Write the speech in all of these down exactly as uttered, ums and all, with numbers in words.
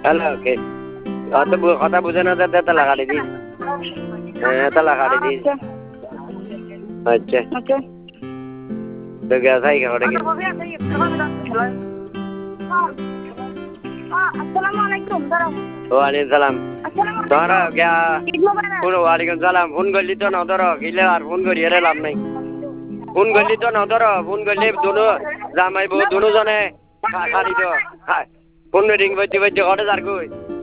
hello okay অত কথা বুঝে না তো তালা কাটি দিস হ্যাঁ তালা কাটি দিস আচ্ছা ওকে তো গ্যাস আই খাওয়া গেল আসসালামু আলাইকুম দাঁড়াও ওয়ালাইকুম সালাম ধর গিয়া ফোন ওয়ালাইকুম সালাম ফোন করলি তো না ধর গিলে আর ফোন করি এর লাভ নাই ফোন করলি তো না ধর ফোন করলি দুনো জামাই বউ দুনো জনে খালি তো ফোন রিং বইতে বইতে ঘরে যার কই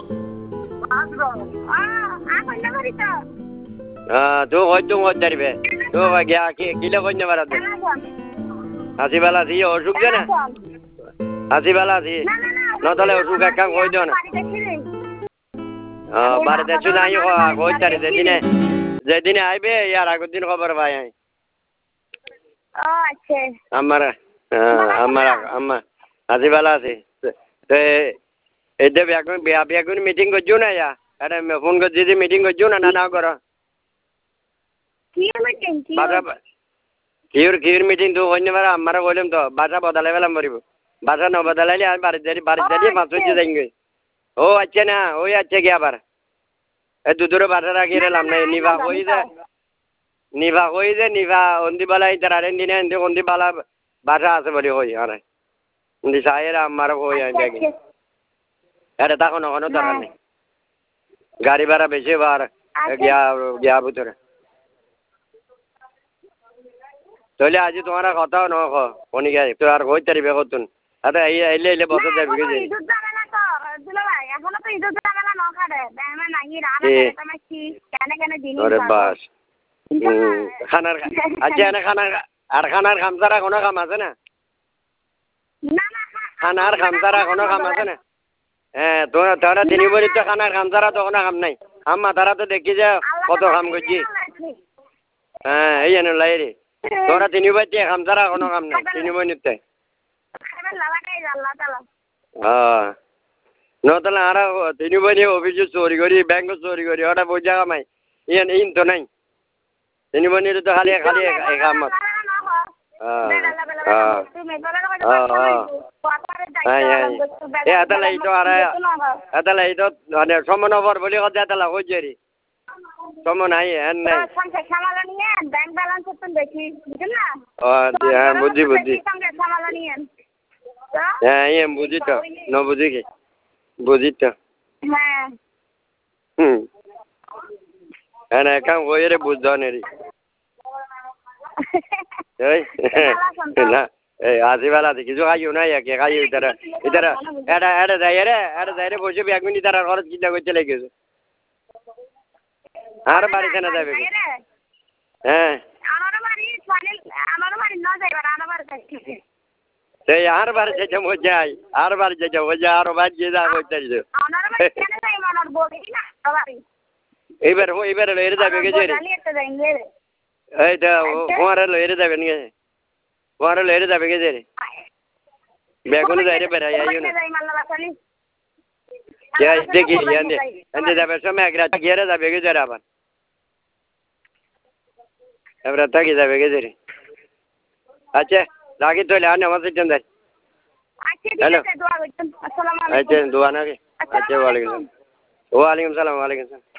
হ্যাঁ তো হয়তো হতে পারবে তো গিয়া কিলে কই না বাড়াতে হাসি বেলা আছি অসুখ দে না হাসি বেলা আছি না তাহলে অসুখ এক কাম কই দিও না বাড়িতে আছো নাই কই তারি যেদিনে যেদিনে আইবে ইয়ার আগের দিন খবর পাই আই আমার আমার আমার হাসি বেলা আছে এটা বিয়া বিয়া করে মিটিং করছো না ইয়া এটা ফোন করছি যে মিটিং করছো না না না করো কিউর কিউর মিটিং তো অন্য বার আমরা বললাম তো বাসা বদলাই পেলাম পারিব বাসা ন বদলাইলে আমি বাড়ি যাই বাড়ি যাই মাছ হচ্ছে যাইগে ও আচ্ছা না ওই আচ্ছা কি আবার এই দুধুরে বাসা রাখি এলাম না নিভা কই যে নিভা কই যে নিভা অন্দি বালা ইতার আরেন দিনে এনদি অন্দি বালা বাসা আছে বলি কই আরে অন্দি সাহের আমার কই আমি দেখি এটা তখন ওখানে দরকার নেই গাড়ি ভাড়া বেশি বার গিয়া গিয়া ভিতরে তাহলে আজি তোমার কথাও ন কনিকা তো আর কই তারিবে কতুন আরে এই এলে এলে বছর যাবে কি যে আরে বাস খানার আচ্ছা না খানার আর খানার খামসারা কোনো কাম আছে না খানার খামসারা কোনো কাম আছে না হ্যাঁ তোরা তোরা তিনি বলি তো খানার খামসারা তো কোনো কাম নাই আম্মা তারা তো দেখি যে কত কাম করছি হ্যাঁ এই জানো লাই রে তোরা তিনি বাচ্চা খামসারা কোনো কাম নাই তিনি বনিতে হ্যাঁ ন তাহলে আর তিনি বনি অফিসে চুরি করি ব্যাংক চুরি করি ওটা বোঝা কামাই ইয়ান ইন তো নাই তিনি বনি তো খালি খালি কামত এটা লাইতো আর এটা লাইতো মানে সমনবর বলি কথা এটা লাগ হইছে সম নাই হ্যাঁ নাই হ্যাঁ বুঝি বুঝি হ্যাঁ এম বুঝি তো ন বুঝি কি বুঝি তো হুম হ্যাঁ কাম কই রে বুঝ নি এই না এই আজিবালা কিছু খাইও না কে খাইও ইতারা ইতারা এটা এটা যাই রে এটা যাই রে বসে এক মিনিট তারা খরচ চিন্তা করতে লেগেছে আর বাড়িতে না যাবে হ্যাঁ সেই আর বার যেতে মজা আই আর বার যেতে মজা আরো বার যে যা করতে এইবার এইবার লইরে যাবে কে যে এইটা ওরা লইরে যাবে নি ওরা লইরে যাবে কে যে বেগুন যাইরে বেড়াই আইও না কে দেখি এন্ডে এন্ডে যাবে সময় এক রাত গিয়ে যাবে কে যে আবার এবার থাকি যাবে কে যে আচ্ছা রাখি তাহলে আর নামাজ পড়তে যাই হ্যালো আচ্ছা দোয়া নাকি আচ্ছা ওয়ালাইকুম ওয়ালাইকুম সালাম ওয়ালাইকুম সালাম